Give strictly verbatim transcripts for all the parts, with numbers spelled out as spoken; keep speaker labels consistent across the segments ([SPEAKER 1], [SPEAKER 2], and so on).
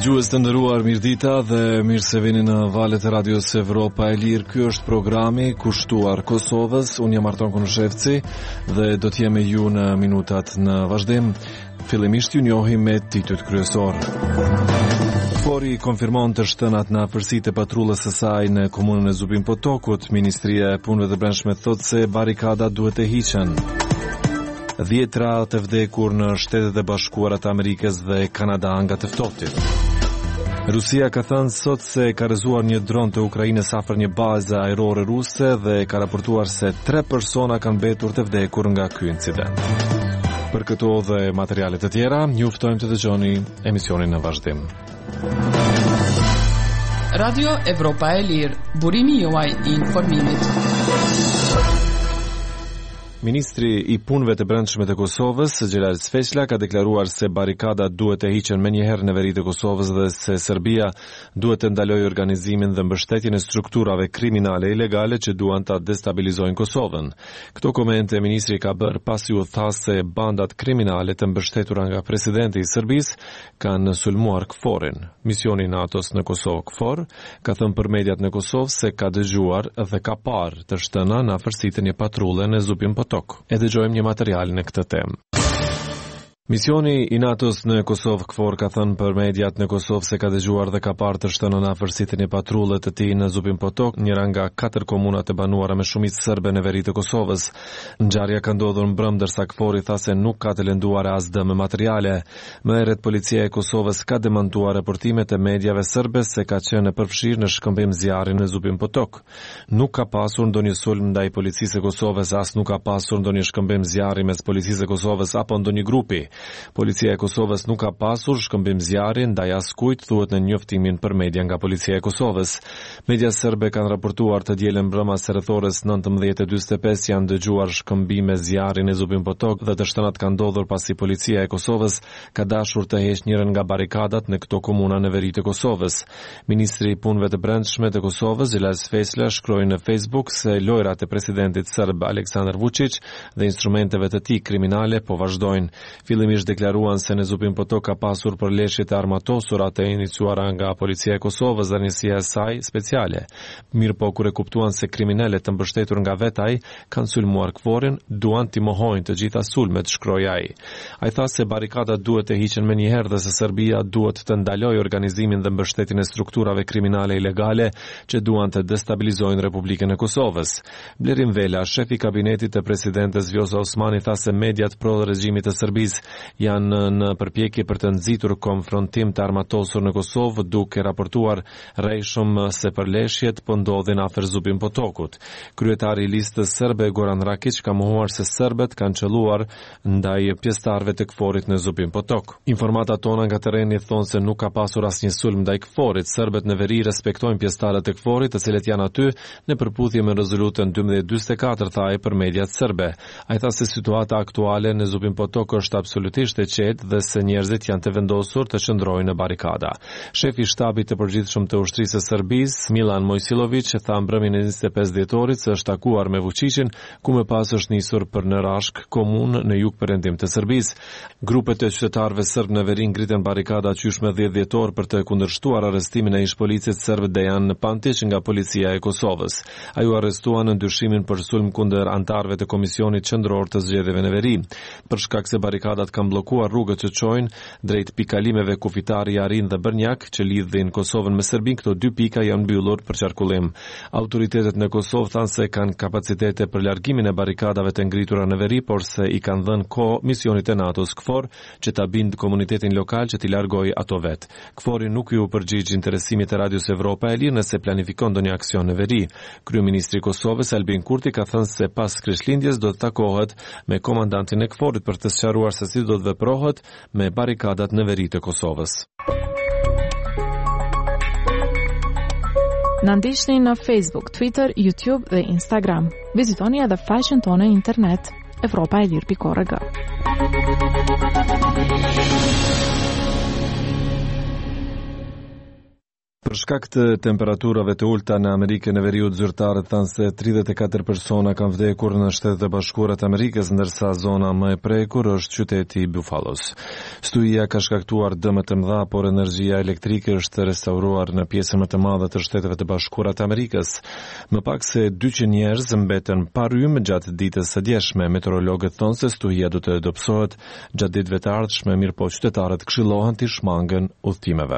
[SPEAKER 1] Dëgjues të nderuar, mirëdita dhe mirë se vini në valët e radios Evropa e Lirë. Ky është programi kushtuar Kosovës. Unë jam Arton Konushevci dhe do të jem me ju në minutat në vazhdim. Fillimisht ju njohim me titujt kryesor. Fori konfirmon të shtënat në afërsitë e patrullës së saj në komunën e Zubin Potokut. Ministria e Punëve të Brendshme thotë se barikadat duhet të hiqen. Dhjetra të vdekur në Shtetet e Bashkuara të Amerikës dhe Kanada nga të ftohtit. Rusia ka thënë sot se ka rrezuar një dron të Ukrainës afër një baze ajrore ruse dhe ka raportuar se tre persona kanë mbetur të vdekur nga ky incident. Për këto dhe materiale të tjera, ju ftojmë të dëgjoni emisionin në vazhdim.
[SPEAKER 2] Radio Evropa e Lirë, burimi juaj i informimit.
[SPEAKER 1] Ministri i Punëve të Brendshme të Kosovës, Xhelal Sfeqla, ka deklaruar se barikadat duhet të hiqen menjëherë në veri të Kosovës dhe se Serbia duhet të ndalojë organizimin dhe mbështetjen e strukturave kriminale ilegale që duan ta destabilizojnë Kosovën. Këto komente ministri ka bërë pasi u tha se bandat kriminale të mbështetura nga presidenti i Serbisë kanë sulmuar KFOR-in. Misioni i NATO-s në Kosovë, KFOR, ka thënë për mediat në Kosovë se ka dëgjuar dhe ka parë të shtëna në afërsitë e një patrulle në Zubin Potok. E dëgjojmë një material në këtë temë. Misioni i NATO-s në Kosovë, KFOR, ka thënë për mediat në Kosovë se ka dëgjuar dhe ka parë të shtënë në afërsitë e një patrulle të tij në Zubin Potok, njëra nga katër komunat e banuara me shumicë serbe në veri të Kosovës. Ngjarja ka ndodhur mbrëm ndërsa KFOR-i tha se nuk ka të lënduar as dëm materiale. Më herët policia e Kosovës ka demantuar raportimet e mediave serbe se ka qenë e përfshirë në shkëmbim zjarri në Zubin Potok. Nuk ka pasur ndonjë sulm ndaj policisë së Kosovës, as nuk ka pasur ndonjë shkëmbim zjarri mes policisë së Kosovës apo ndonjë grupi. Policia e Kosovës nuk ka pasur shkëmbim zjarri ndaj askujt, thuhet në njoftimin për media nga Policia e Kosovës. Media serbe kanë raportuar të dielën mbrëmas së rreth orës nëntëmbëdhjetë e dyqin e pesë janë dëgjuar shkëmbime zjarri në Zubin Potok dhe të shtënat kanë ndodhur pasi Policia e Kosovës ka dashur të heqë njërin nga barikadat në këto komuna në veri të Kosovës. Ministri i Punëve të Brendshme të Kosovës, Xhelal Sfeqla, shkroi në Facebook se lojrat e presidentit serb Aleksandar Vučić dhe instrumenteve të tij kriminale po vazhdojnë. Fillimisht deklaruan se në Zubin Potok ka pasur përleshje të armatosura të iniciuara nga Policia e Kosovës dhe njësia e saj speciale. Mirë po kur e kuptuan se kriminalet të mbështetur nga vetaj kanë sulmuar KFOR-in, duan t'i mohojnë të gjitha sulmet, shkroi ai. Ai tha se barikadat duhet të hiqen menjëherë dhe se Serbia duhet të ndalojë organizimin dhe mbështetjen e strukturave kriminale ilegale që duan të destabilizojnë Republikën e Kosovës. Blerim Vela, shefi i kabinetit të presidentes Vjosa Osmani, tha se mediat pro regjimit të Serbisë janë në përpjekje për të nxitur konfrontim të armatosur në Kosovë, duke raportuar rrejshëm se përleshjet po ndodhin afër Zubin Potokut. Kryetari i listës serbe Goran Rakić ka mohuar se serbët kanë qelluar ndaj pjesëtarëve të KFOR-it në Zubin Potok. Informatat tona nga terreni thonë se nuk ka pasur asnjë sulm ndaj KFOR-it. Serbët në veri respektojnë pjesëtarët e KFOR-it, të cilët janë aty në përputhje me rezolutën dymbëdhjetë dyqin e katër, tha ai për mediat serbe. Ai tha se situata aktuale në Zubin Potok është absolutisht e qetë dhe se njerëzit janë të vendosur të qëndrojnë në barikada. Shefi i shtabit të përgjithshëm të ushtrisë së Serbisë, Milan Mojsilović, tha mbrëmjen e njëzet e pesë dhjetorit se është takuar me Vučićin, ku më pas është nisur për në Rashk, komunë në jug perëndim të Serbisë. Grupet e qytetarëve serb në veri ngritën barikada qyshme dhjetë dhjetor për të kundërshtuar arrestimin e ish policit serb Dejan Pantić nga policia e Kosovës. Ai u arrestua në ndyshimin për sulm kundër antarëve të Komisionit Qendror të Zgjedhjeve në veri. Për shkak se barikadat kanë bllokuar rrugët që çojnë drejt pikalimeve kufitari, Arin dhe Brnjak që lidhin Kosovën me Serbinë, këto dy pika janë mbyllur për qarkullim. Autoritetet në Kosovë thanë se kanë kapacitete për largimin e barikadave të ngritura në veri, por se i kanë dhënë kohë misionit e NATO-s KFOR që ta bind komunitetin lokal që t'i largojë ato vet. KFOR-i nuk ju përgjigj interesimit të Radios Evropa e Lirë nëse planifikon ndonjë aksion në veri. Kryeministri i Kosovës Albin Kurti ka thënë se pas Krishtlindjes do të takohet me komandantin e KFOR-it për të sqaruar se si do të veprohet me barikadat në veri të Kosovës.
[SPEAKER 3] Na ndiqni në Facebook, Twitter, YouTube dhe Instagram. Vizitoni edhe faqen tonë internet evropa e lirë pikë org.
[SPEAKER 1] Për Për shkak të temperaturave të ulta në Amerikën e Veriut, zyrtarët thanë se tridhjetë e katër persona kanë vdekur në Shtetet e Bashkuara të Amerikës, ndërsa zona më e prekur është qyteti i Buffalos. Stuhia ka shkaktuar dëme të mëdha, por energjia elektrike është restauruar në pjesën më të madhe të Shteteve të Bashkuara të Amerikës. Më pak se dyqind njerëz mbeten pa rrymë gjatë ditës së djeshme. Meteorologët thonë se stuhia do të dobësohet gjatë ditëve të ardhshme, mirëpo qytetarët këshillohen të shmangën udhëtimeve.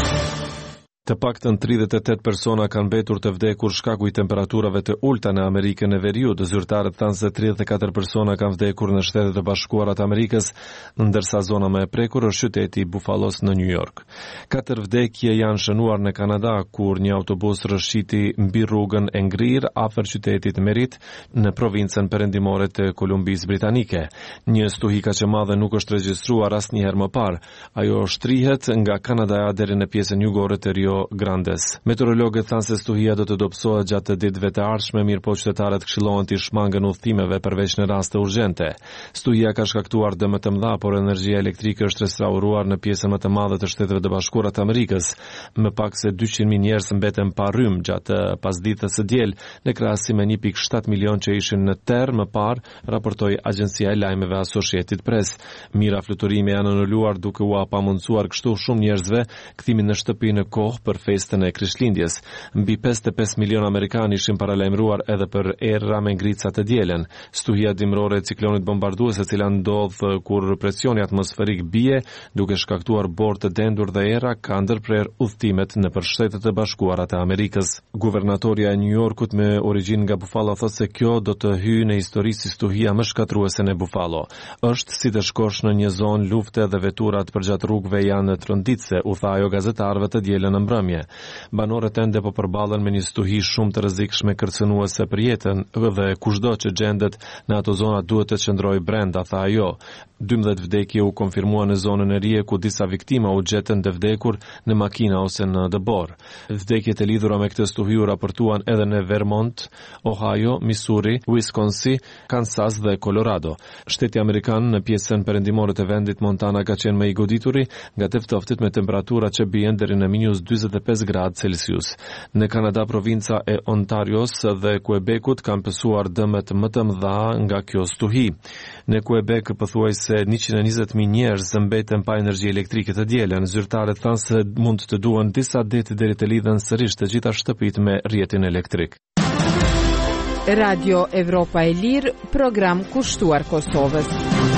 [SPEAKER 1] Të paktën tridhjetë e tetë persona kanë mbetur të vdekur shkaku i temperaturave të ulta në Amerikën e Veriut. Zyrtarët thanë se tridhjetë e katër persona kanë vdekur në Shtetet e Bashkuara të Amerikës, ndërsa zona më e prekur është qyteti i Buffalos në New York. Katër vdekje janë shënuar në Kanada, kur një autobus rrëshqiti mbi rrugën e ngrirë afër qytetit Merit në provincën perëndimore të Kolumbisë Britanike. Një stuhi kaq e madhe nuk është regjistruar asnjëherë më parë. Ajo shtrihet nga Kanadaja deri në pjesën jugore të Rio Grandes. Meteorologët thanë se stuhia do të dobësohet gjatë ditëve të ardhshme, mirëpo qytetarët këshillohen të shmangën udhëtimeve përveç në raste urgjente. Stuhia ka shkaktuar dëme të mëdha, por energjia elektrike është restauruar në pjesën më të madhe të Shteteve të Bashkuara të Amerikës. Më pak se dyqind mijë njerëz mbeten pa rrymë gjatë pasditës së diel, në krahasim me një pikë shtatë milion që ishin në terr më parë, raportoi agjencia e lajmeve Associated Press. Mira fluturime janë anuluar duke u pamundsuar kështu shumë njerëzve kthimin në shtëpi në kohë për festën e Krishtlindjes. Mbi pesëdhjetë e pesë milion amerikanë ishin paralajmëruar edhe për erra me ngrica të dielën. Stuhia dimrore e ciklonit bombardues, e cila ndodh kur presioni atmosferik bie, duke shkaktuar borë të dendur dhe erra, ka ndërprer udhëtimet nëpër Shtetet e Bashkuara të Amerikës. Guvernatorja e New Yorkut me origjinë nga Buffalo thotë se kjo do të hyjë në histori si stuhia më shkatruese në Buffalo. Është si të shkosh në një zonë lufte dhe veturat përgjatë rrugëve janë tronditse, u tha ajo gazetarëve të dielën në mbrëmje. Banorët ende po përballen me një stuhi shumë të rrezikshme kërcënuese për jetën dhe kushdo që gjendet në ato zona duhet të qëndrojë brenda, tha ajo. dymbëdhjetë vdekje u konfirmua në zonën e Rie, ku disa viktima u gjetën të vdekur në makina ose në dëbor. Vdekjet e lidhura me këtë stuhi u raportuan edhe në Vermont, Ohio, Missouri, Wisconsin, Kansas dhe Colorado. Shteti amerikan në pjesën perëndimore të vendit Montana ka qenë më i godituri nga të ftoftit me temperatura që bien deri në minus dyzet e pesë gradë Celsius. Në Kanada, provinca e Ontarios dhe Quebecut kanë pësuar dëmet më të mëdha nga kjo stuhi. Në Quebec pothuajse njëqind e njëzet mijë njerëz mbeten pa energji elektrike të dielën. Zyrtarët thanë se mund të duan disa ditë deri të lidhen sërish të gjitha shtëpitë me rrjetin elektrik.
[SPEAKER 4] Radio Evropa e Lirë, program kushtuar Kosovës.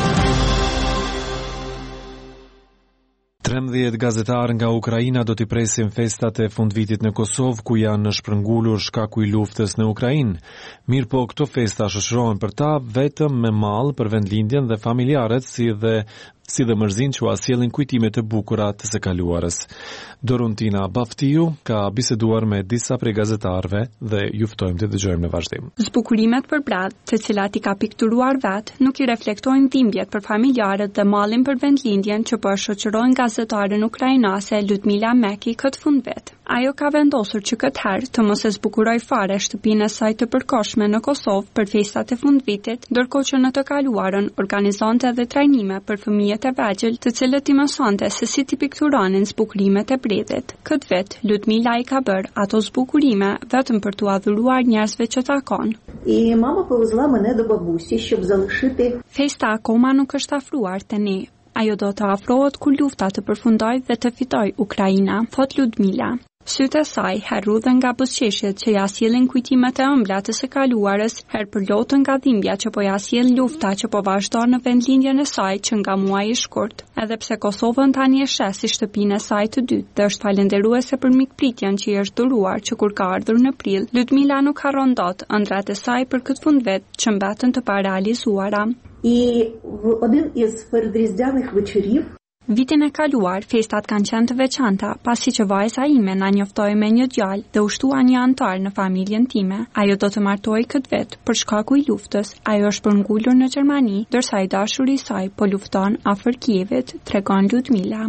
[SPEAKER 1] trembëdhjetë gazetarë nga Ukraina do t'i presin festat e fundvitit në Kosovë, ku janë shpërngulur shkaku i luftës në Ukrainë. Mirë po, këto festa shoqërohen për ta vetëm me mall për vendlindjen dhe familjarët, si dhe si dhe mërzin që u asjellin kujtime të bukura të së kaluarës. Doruntina Baftiu ka biseduar me disa prej gazetarëve dhe ju ftojmë të dëgjojmë në vazhdim.
[SPEAKER 5] Zbukurimet për bratë, të cilat i ka pikturuar vetë, nuk i reflektojnë dhimbjet për familjarët dhe mallin për vendlindjen që po shoqërojnë gazetaren ukrainase Ludmila Meki këtë fundvit. Ajo ka vendosur që këtë herë të mos e zbukuroj fare shtëpinë e saj të përkohshme në Kosovë për festat e fundvitit, ndërkohë që në të kaluarën organizonte edhe trajnime për fëmijët e vegjël, të cilët i mësonte se si t'i pikturonin zbukurimet e bredhit. Këtë vit, Ludmila i ka bërë ato zbukurime vetëm për t'u adhuruar njerëzve që takon.
[SPEAKER 6] І мама повезла мене до бабусі, щоб залишити.
[SPEAKER 5] Festa akoma nuk është afruar te ne. Ajo do të afrohet kur lufta të përfundoj dhe të fitoj Ukraina, thot Ludmila. Sytë e saj herrudhen nga buzëqeshjet që ja sjellin kujtimet e ëmbla të së kaluarës, her përlotën nga dhimbja që po ja sjell lufta që po vazhdon në vendlindjen e saj që nga muaji i shkurt. Edhe pse Kosovën tani e sheh si shtëpinë e saj të dytë dhe është falënderuese për mikpritjen që i është dhuruar që kur ka ardhur në prill, Ludmila nuk harron dot ëndrat e saj për këtë fundvit që mbetën të parealizuara.
[SPEAKER 6] І в один із передріздвяних вечорів
[SPEAKER 5] Vitin e kaluar, festat kanë qenë të veçanta, pasi që vajza ime na njoftoi me një djalë dhe u shtua një antar në familjen time. Ajo do të martohej këtë vit për shkaku i luftës. Ajo është përngulur në Gjermani, ndërsa i dashuri i saj po lufton afër Kievit, tregon Ludmila.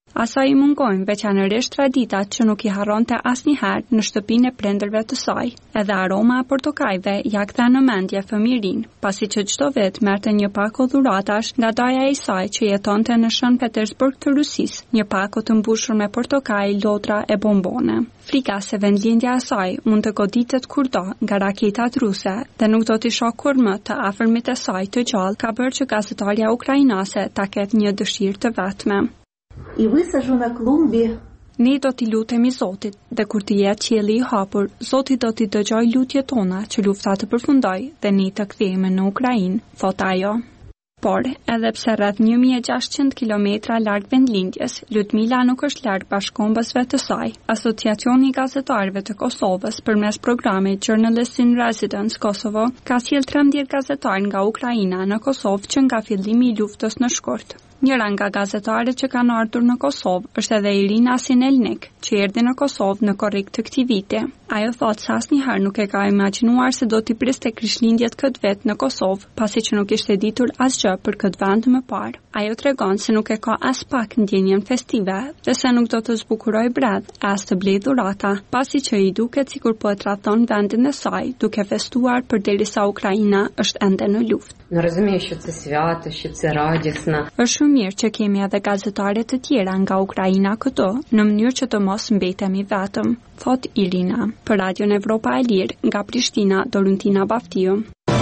[SPEAKER 5] Asaj i mungojnë veçanërisht traditat që nuk i harronte asnjëherë në shtëpinë e prindërve të saj. Edhe aroma e portokajve ja kthe në mendje fëmijërinë, pasi që çdo vit merrte një pako dhuratash nga daja e saj që jetonte në Shën Petersburg të Rusisë, një pako të mbushur me portokaj, lotra e bombone. Frika se vendlindja e saj mund të goditet kurdo nga raketat ruse dhe nuk do t'i shoh kur më të afërmit e saj të gjallë ka bërë që gazetarja ukrainase ta ketë një dëshirë të vetme.
[SPEAKER 6] И высажу на клумбе.
[SPEAKER 5] Ne do t'i lutemi Zotit, dhe kur të jetë qielli i hapur, Zoti do t'i dëgjojë lutjet tona që lufta të përfundojë dhe ne të kthehemi në Ukrainë, thot ajo. Por, edhe pse rreth një mijë e gjashtëqind kilometra larg vendlindjes, Ludmila nuk është larg bashkëkombësve të saj. Asociacioni i gazetarëve të Kosovës përmes programit Journalists in Residence Kosovo ka sjell trembëdhjetë gazetarë nga Ukraina në Kosovë që nga fillimi i luftës në shkurt. Njëra nga gazetarët që kanë ardhur në Kosovë është edhe Irina Sinelnik, që erdhi në Kosovë në korrik të këtij viti. Ajo thotë se asnjëherë nuk e ka imagjinuar se do t'i priste Krishtlindjet këtë vit në Kosovë, pasi që nuk ishte ditur asgjë për këtë vend më parë. Ajo tregon se nuk e ka as pak ndjenjen festive dhe se nuk do të zbukuroj bredh as të blej dhurata, pasi që i duket sikur po e tradhton vendin e saj, duke festuar përderisa Ukraina është ende në luftë.
[SPEAKER 7] Ну розумію, що це свято, що це радісно.
[SPEAKER 5] Është shumë mirë që kemi edhe gazetare të tjera nga Ukraina këtu, në mënyrë që të mos mbetemi vetëm, thot Irina. Për Radion Evropa e Lirë, nga Prishtina, Doruntina Baftiu.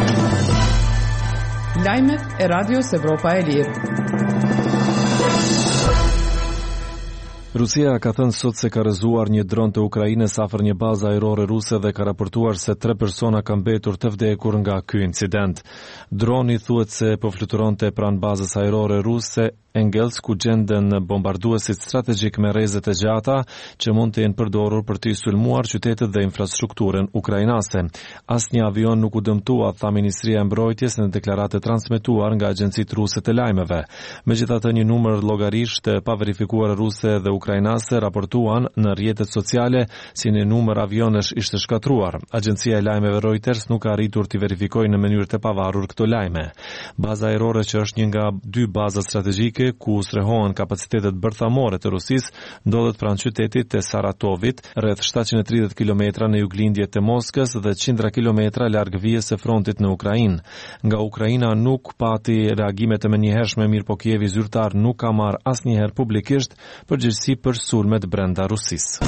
[SPEAKER 2] Lajmet e Radios Evropa e Lirë.
[SPEAKER 1] Rusia ka thënë sot se ka rrëzuar një dron të Ukrainës afër një baze ajrore ruse dhe ka raportuar se tre persona kanë mbetur të vdekur nga ky incident. Droni thuhet se po fluturonte pranë bazës ajrore ruse Engels, ku gjenden bombarduesit strategjik me rrezet e gjata që mund të jenë përdorur për të sulmuar qytetet dhe infrastrukturën ukrainase. Asnjë avion nuk u dëmtua, tha Ministria e Mbrojtjes në deklaratë transmetuar nga agjencitë ruse të lajmeve. Megjithatë, një numër llogarish të paverifikuar ruse dhe ukrainase raportuan në rrjetet sociale si një numër avionesh ishte shkatruar. Agjencia e lajmeve Reuters nuk ka arritur të verifikojë në mënyrë të pavarur këto lajme. Baza ajrore, që është një nga dy baza strategjike ku strehohen kapacitetet bërthamore të Rusisë, ndodhet pranë qytetit të Saratovit, rreth shtatëqind e tridhjetë kilometra në juglindje të Moskës dhe qindra kilometra larg vijës së frontit në Ukrainë. Nga Ukraina nuk pati reagime të menjëhershme, mirë po Kievi zyrtar nuk ka marrë asnjëherë publikisht përgjegjësi për sulmet brenda Rusisë.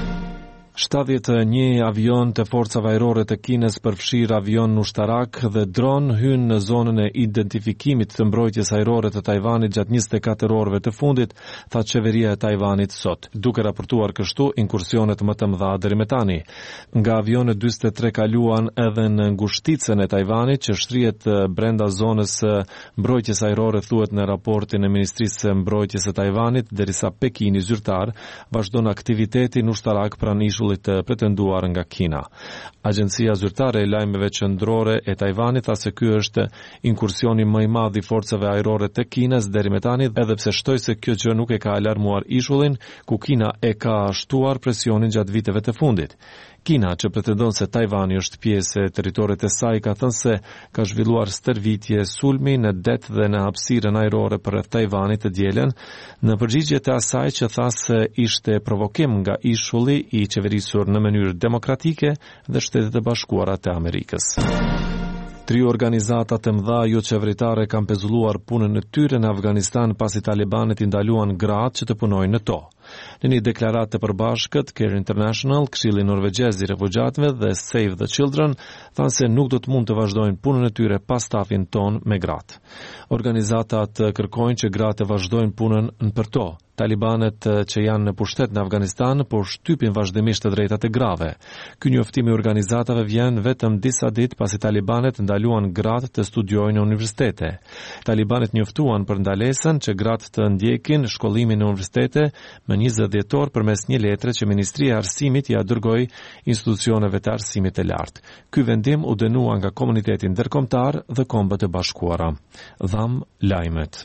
[SPEAKER 1] shtatëdhjetë e një avion të forcave ajrore të Kinës përfshirë avion ushtarak dhe dron hynë në zonën e identifikimit të mbrojtjes ajrore të Tajvanit gjatë njëzet e katër orëve të fundit, tha qeveria e Tajvanit sot, duke raportuar kështu inkursionet më të mëdha deri më tani. Nga avionet dyzet e tre kaluan edhe në ngushticën e Tajvanit që shtrihet brenda zonës mbrojtjes ajrore, thuhet në raportin e Ministrisë së Mbrojtjes së Tajvanit, derisa Pekini zyrtar vazhdon aktivitetin ushtarak pranë ishullit të pretenduar nga Kina. Agjencia zyrtare e lajmeve qendrore e Tajvanit tha se ky është inkursioni më i madh i forcave ajrore të Kinës deri më tani, edhe pse shtoi se kjo gjë nuk e ka alarmuar ishullin, ku Kina e ka shtuar presionin gjatë viteve të fundit. Kina, që pretendon se Tajvani është pjesë e territorit të saj, ka thënë se ka zhvilluar stërvitje sulmi në det dhe në hapësirën ajrore përreth Tajvanit të dielën, në përgjigje të asaj që tha se ishte provokim nga ishulli i qeverisur në mënyrë demokratike dhe Shtetet e Bashkuara të Amerikës. Tri organizata të mëdha jo qeveritare kanë pezulluar punën e tyre në Afganistan pasi talibanët i ndaluan gratë që të punojnë në to. Në një deklaratë të përbashkët, Care International, Këshilli Norvegjez i Refugjatëve dhe Save the Children thanë se nuk do të mund të vazhdojnë punën e tyre pa stafin ton me gratë. Organizatat kërkojnë që gratë të vazhdojnë punën në për to. Talibanët që janë në pushtet në Afganistan po shtypin vazhdimisht të drejtat e grave. Ky njoftim i organizatave vjen vetëm disa ditë pasi talibanët ndaluan gratë të studiojnë në universitete. Talibanët njoftuan për ndalesën që gratë të ndjekin shkollimin në universitete më njëzet dhjetor përmes një letre që Ministria e Arsimit ja dërgoi institucioneve të arsimit të lartë. Ky vendim u dënua nga komuniteti ndërkombëtar dhe Kombët e Bashkuara. Dham lajmet.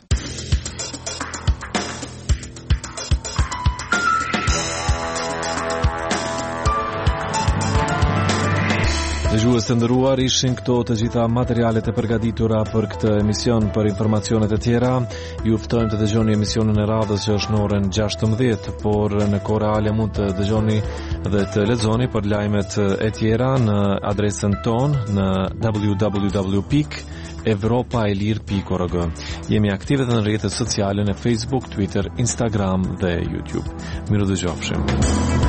[SPEAKER 1] Dëgjues të nderuar, ishin këto të gjitha materialet e përgatitura për këtë emision. Për informacionet e tjera, ju ftojmë të dëgjoni emisionin e radhës që është në orën gjashtëmbëdhjetë, por në kohë reale mund të dëgjoni dhe të lexoni për lajmet e tjera në adresën tonë në w w w pikë evropaelir pikë org. Jemi aktive në rrjetet sociale në Facebook, Twitter, Instagram dhe YouTube. Miru dëgjofshim.